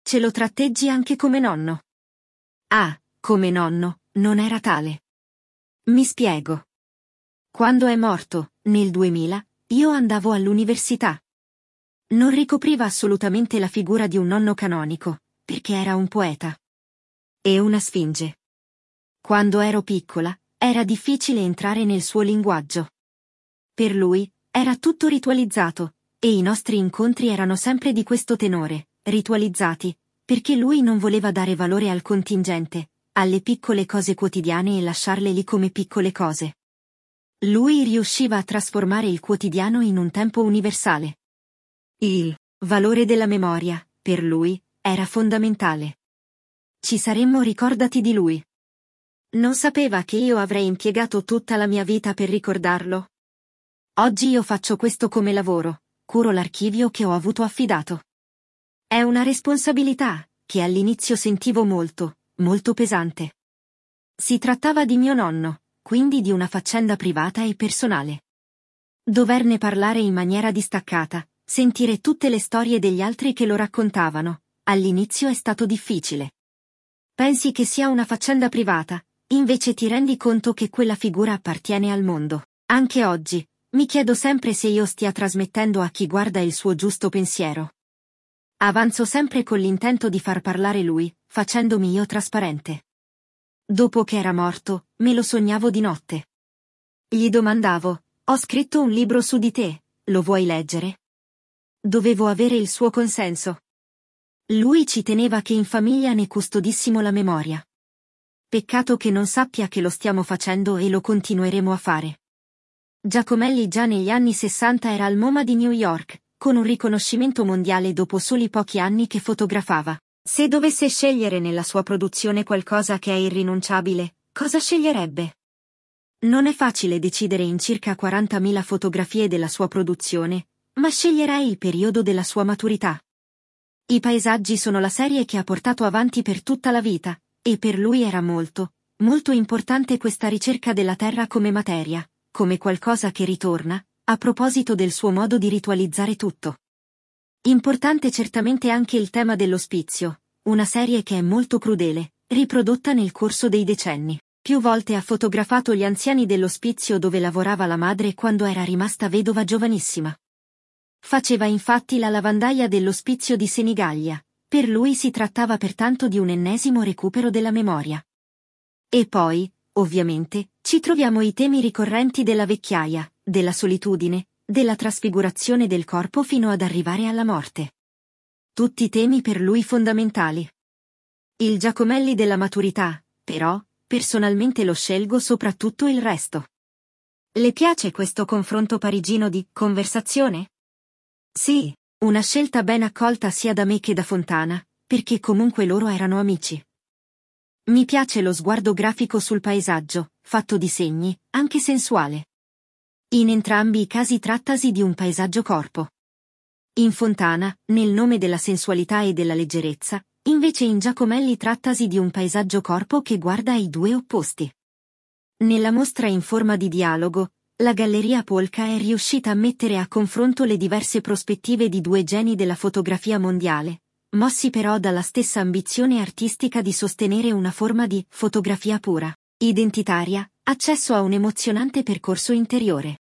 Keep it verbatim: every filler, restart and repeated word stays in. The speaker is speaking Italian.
Ce lo tratteggi anche come nonno. Ah, come nonno, non era tale. Mi spiego. Quando è morto, nel duemila, io andavo all'università. Non ricopriva assolutamente la figura di un nonno canonico, perché era un poeta. E una sfinge. Quando ero piccola, era difficile entrare nel suo linguaggio. Per lui, era tutto ritualizzato, e i nostri incontri erano sempre di questo tenore, ritualizzati, perché lui non voleva dare valore al contingente, alle piccole cose quotidiane e lasciarle lì come piccole cose. Lui riusciva a trasformare il quotidiano in un tempo universale. Il valore della memoria, per lui, era fondamentale. Ci saremmo ricordati di lui. Non sapeva che io avrei impiegato tutta la mia vita per ricordarlo? Oggi io faccio questo come lavoro, curo l'archivio che ho avuto affidato. È una responsabilità, che all'inizio sentivo molto, molto pesante. Si trattava di mio nonno, quindi di una faccenda privata e personale. Doverne parlare in maniera distaccata, sentire tutte le storie degli altri che lo raccontavano, all'inizio è stato difficile. Pensi che sia una faccenda privata, invece ti rendi conto che quella figura appartiene al mondo. Anche oggi, mi chiedo sempre se io stia trasmettendo a chi guarda il suo giusto pensiero. Avanzo sempre con l'intento di far parlare lui, facendomi io trasparente. Dopo che era morto, me lo sognavo di notte. Gli domandavo, ho scritto un libro su di te, lo vuoi leggere? Dovevo avere il suo consenso. Lui ci teneva che in famiglia ne custodissimo la memoria. Peccato che non sappia che lo stiamo facendo e lo continueremo a fare. Giacomelli già negli anni sessanta era al MoMA di New York, con un riconoscimento mondiale dopo soli pochi anni che fotografava. Se dovesse scegliere nella sua produzione qualcosa che è irrinunciabile, cosa sceglierebbe? Non è facile decidere in circa quarantamila fotografie della sua produzione, ma sceglierei il periodo della sua maturità. I paesaggi sono la serie che ha portato avanti per tutta la vita, e per lui era molto, molto importante questa ricerca della terra come materia, come qualcosa che ritorna, a proposito del suo modo di ritualizzare tutto. Importante certamente anche il tema dell'ospizio, una serie che è molto crudele, riprodotta nel corso dei decenni. Più volte ha fotografato gli anziani dell'ospizio dove lavorava la madre quando era rimasta vedova giovanissima. Faceva infatti la lavandaia dell'ospizio di Senigallia, per lui si trattava pertanto di un ennesimo recupero della memoria. E poi, ovviamente, ci troviamo i temi ricorrenti della vecchiaia, della solitudine, della trasfigurazione del corpo fino ad arrivare alla morte. Tutti temi per lui fondamentali. Il Giacomelli della maturità, però, personalmente lo scelgo soprattutto il resto. Le piace questo confronto parigino di conversazione? Sì, una scelta ben accolta sia da me che da Fontana, perché comunque loro erano amici. Mi piace lo sguardo grafico sul paesaggio, fatto di segni, anche sensuale. In entrambi i casi trattasi di un paesaggio corpo. In Fontana, nel nome della sensualità e della leggerezza, invece in Giacomelli trattasi di un paesaggio corpo che guarda ai due opposti. Nella mostra in forma di dialogo, la Galleria Polka è riuscita a mettere a confronto le diverse prospettive di due geni della fotografia mondiale, mossi però dalla stessa ambizione artistica di sostenere una forma di fotografia pura, identitaria, accesso a un emozionante percorso interiore.